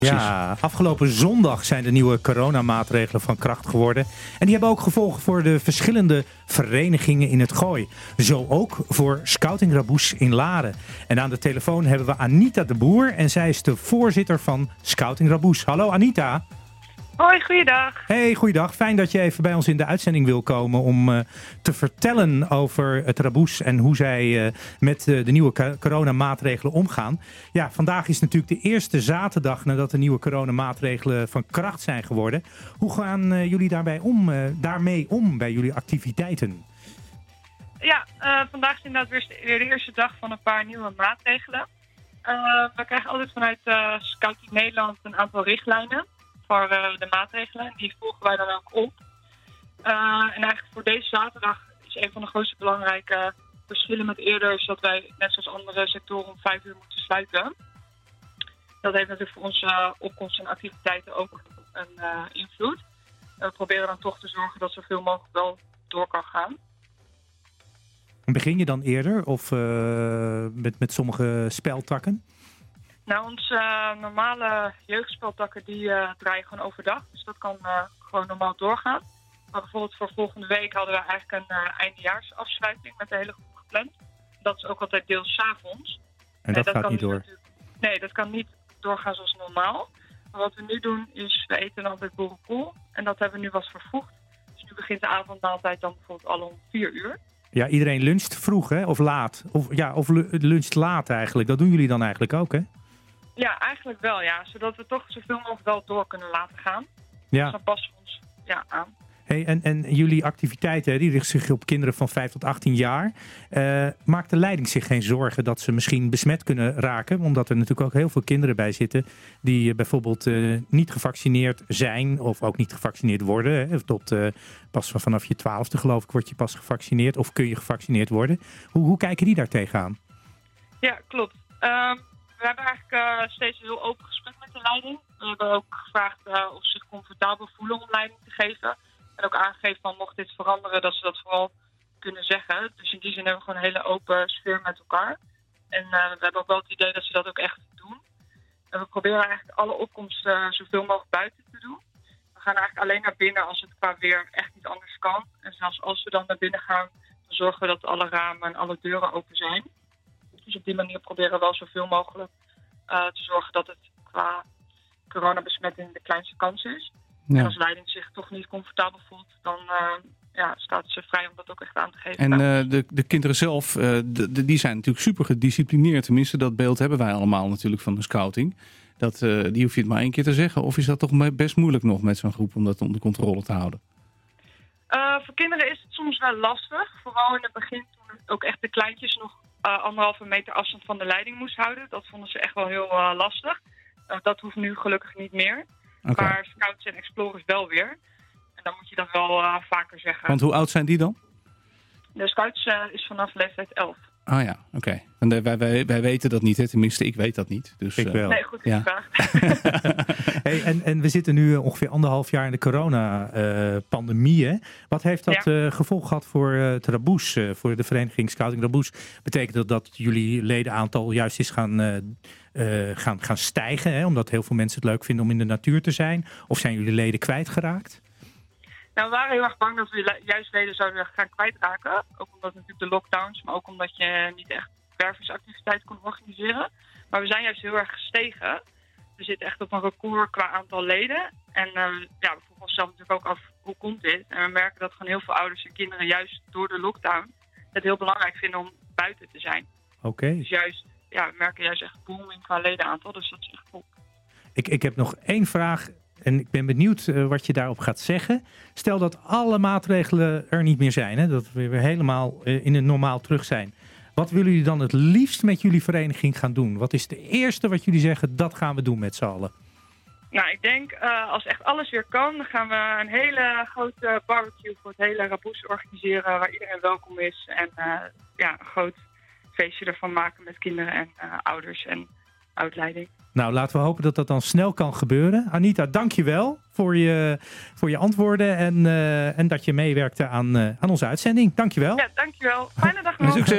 Precies. Ja, afgelopen zondag zijn de nieuwe coronamaatregelen van kracht geworden. En die hebben ook gevolgen voor de verschillende verenigingen in het Gooi. Zo ook voor Scouting Raboes in Laren. En aan de telefoon hebben we Anita de Boer en zij is de voorzitter van Scouting Raboes. Hallo Anita. Hoi, goeiedag. Hey, goeiedag. Fijn dat je even bij ons in de uitzending wil komen om te vertellen over het Raboes en hoe zij met de nieuwe coronamaatregelen omgaan. Ja, vandaag is natuurlijk de eerste zaterdag nadat de nieuwe coronamaatregelen van kracht zijn geworden. Hoe gaan jullie daarmee om bij jullie activiteiten? Ja, vandaag is inderdaad weer de eerste dag van een paar nieuwe maatregelen. We krijgen altijd vanuit Scouting Nederland een aantal richtlijnen voor de maatregelen. Die volgen wij dan ook op. En eigenlijk voor deze zaterdag is een van de grootste belangrijke verschillen met eerder is dat wij net zoals andere sectoren om 5 uur moeten sluiten. Dat heeft natuurlijk voor onze opkomst en activiteiten ook een invloed. We proberen dan toch te zorgen dat zoveel mogelijk wel door kan gaan. Begin je dan eerder of met sommige speltakken? Nou, onze normale jeugdspeltakken die draaien gewoon overdag. Dus dat kan gewoon normaal doorgaan. Maar bijvoorbeeld voor volgende week hadden we eigenlijk een eindejaarsafsluiting met de hele groep gepland. Dat is ook altijd deels 's avonds. En dat gaat niet door? Nee, dat kan niet doorgaan zoals normaal. Maar wat we nu doen is, we eten altijd boerenkool. En dat hebben we nu wat vervroegd. Dus nu begint de avondmaaltijd dan bijvoorbeeld al om 4 uur. Ja, iedereen luncht vroeg, hè? Of laat. Of luncht laat eigenlijk. Dat doen jullie dan eigenlijk ook, hè? Ja, eigenlijk wel, ja. Zodat we toch zoveel mogelijk wel door kunnen laten gaan. Ja. Dus dan passen we ons aan. Hey, en jullie activiteiten, die richten zich op kinderen van 5 tot 18 jaar. Maakt de leiding zich geen zorgen dat ze misschien besmet kunnen raken? Omdat er natuurlijk ook heel veel kinderen bij zitten die bijvoorbeeld niet gevaccineerd zijn of ook niet gevaccineerd worden. Hè? Pas vanaf je 12e geloof ik word je pas gevaccineerd of kun je gevaccineerd worden. Hoe kijken die daar tegenaan? Ja, klopt. We hebben eigenlijk steeds een heel open gesprek met de leiding. We hebben ook gevraagd of ze zich comfortabel voelen om leiding te geven. En ook aangegeven van mocht dit veranderen, dat ze dat vooral kunnen zeggen. Dus in die zin hebben we gewoon een hele open sfeer met elkaar. En we hebben ook wel het idee dat ze dat ook echt doen. En we proberen eigenlijk alle opkomsten zoveel mogelijk buiten te doen. We gaan eigenlijk alleen naar binnen als het qua weer echt niet anders kan. En zelfs als we dan naar binnen gaan, dan zorgen we dat alle ramen en alle deuren open zijn. Dus op die manier proberen we wel zoveel mogelijk te zorgen dat het qua coronabesmetting de kleinste kans is. Ja. En als leiding zich toch niet comfortabel voelt, dan staat ze vrij om dat ook echt aan te geven. En de kinderen zelf, die zijn natuurlijk super gedisciplineerd. Tenminste, dat beeld hebben wij allemaal natuurlijk van de scouting. Die hoef je het maar 1 keer te zeggen. Of is dat toch best moeilijk nog met zo'n groep om dat onder controle te houden? Voor kinderen is het soms wel lastig. Vooral in het begin toen ook echt de kleintjes nog 1,5 meter afstand van de leiding moest houden. Dat vonden ze echt wel heel lastig. Dat hoeft nu gelukkig niet meer. Okay. Maar scouts en explorers wel weer. En dan moet je dat wel vaker zeggen. Want hoe oud zijn die dan? De scouts is vanaf leeftijd 11. Ah ja, oké. Want wij weten dat niet, hè? Tenminste, ik weet dat niet. Dus, ik wel. Nee, goed gevraagd. Hey, en we zitten nu ongeveer 1,5 jaar in de corona-pandemie. Wat heeft dat gevolg gehad voor het Raboes, voor de vereniging Scouting Raboes? Betekent dat jullie ledenaantal juist is gaan stijgen? Hè? Omdat heel veel mensen het leuk vinden om in de natuur te zijn? Of zijn jullie leden kwijtgeraakt? Nou, we waren heel erg bang dat we juist leden zouden gaan kwijtraken. Ook omdat natuurlijk de lockdowns, maar ook omdat je niet echt wervingsactiviteit kon organiseren. Maar we zijn juist heel erg gestegen. We zitten echt op een record qua aantal leden. En we vroegen onszelf natuurlijk ook af, hoe komt dit? En we merken dat gewoon heel veel ouders en kinderen juist door de lockdown het heel belangrijk vinden om buiten te zijn. Oké. Dus we merken juist echt booming qua ledenaantal. Dus dat is echt goed. Ik heb nog 1 vraag. En ik ben benieuwd wat je daarop gaat zeggen. Stel dat alle maatregelen er niet meer zijn. Hè? Dat we weer helemaal in het normaal terug zijn. Wat willen jullie dan het liefst met jullie vereniging gaan doen? Wat is de eerste wat jullie zeggen, dat gaan we doen met z'n allen? Nou, ik denk als echt alles weer kan, dan gaan we een hele grote barbecue voor het hele Raboes organiseren. Waar iedereen welkom is. En een groot feestje ervan maken met kinderen en ouders en oud-leiding. Nou, laten we hopen dat dat dan snel kan gebeuren. Anita, dank je wel voor je antwoorden en dat je meewerkte aan onze uitzending. Dank je wel. Ja, dank je wel. Fijne dag nog. Succes.